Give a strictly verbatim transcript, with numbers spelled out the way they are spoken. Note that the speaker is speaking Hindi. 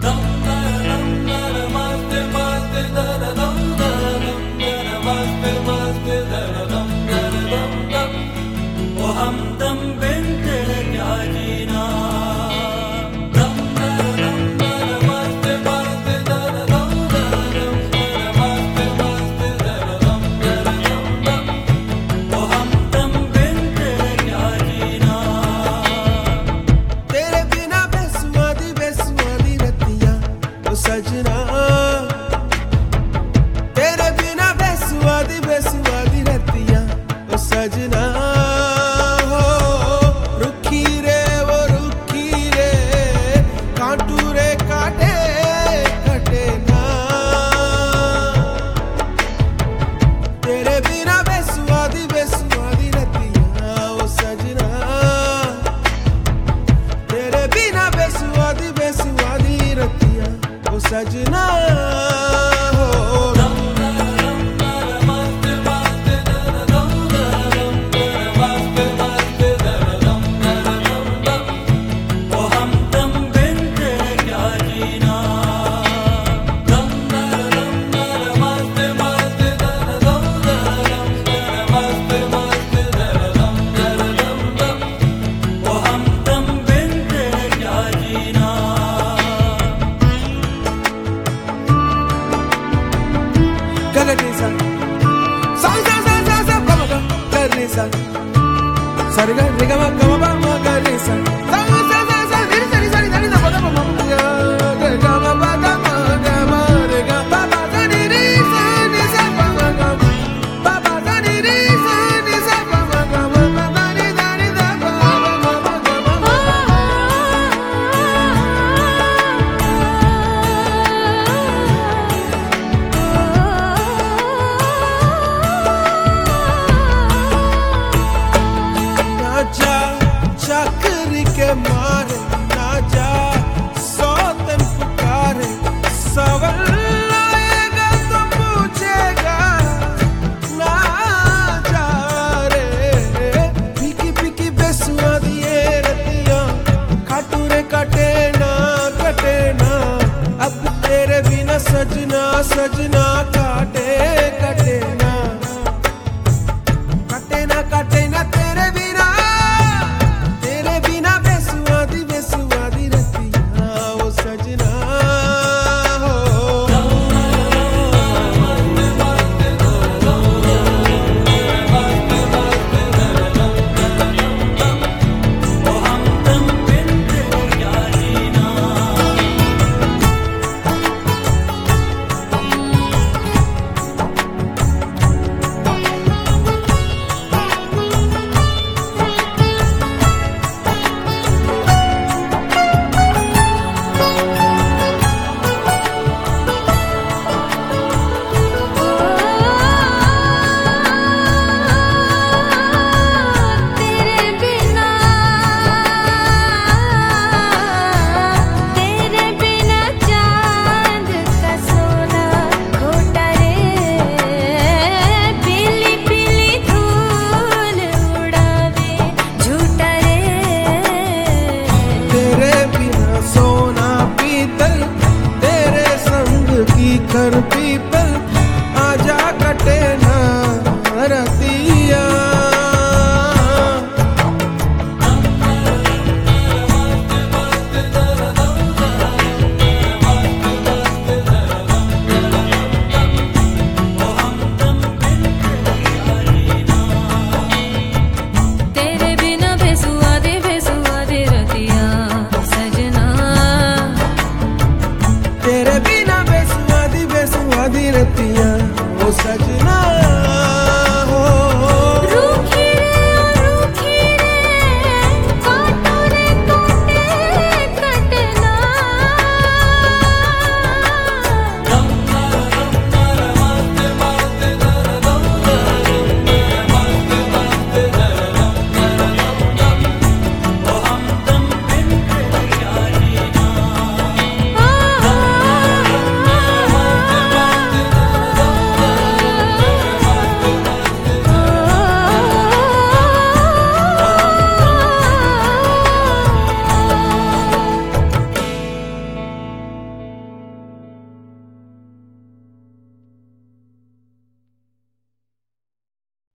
सजना तेरे बिना बेसुआदी बेसुआदी रतिया ओ सजना हो रुखी रे वो रुखी रे कांटू रे काटे कटे ना तेरे बिना बेसुआदी बेसुआदी रतिया ओ सजना तेरे बिना बेसुआदी बेसुआदी रतिया ओ सजना Sarga riga ma ma ma ma ga re sa sa sa sa sa ni sa ni sa ni sa ni da ba ma ma ga ga ma ba ga ma ga ma re ga ba ba sa ni ri sa ni sa ba ma ga ba ba sa ni ri sa ni sa ba ma ga ma ba ba ni da ni da ba ma ma ma ga ma जा चक्री के मारे ना जा सौतन पुकारे सवाल आएगा तो पूछेगा ना जा रे पीकी पीकी बेसुआदी ये रतियां काटू रे काटे ना कटे ना अब तेरे बिना सजना सजना काटे कटे ना काटे ना काटे ना तेरे बिना कर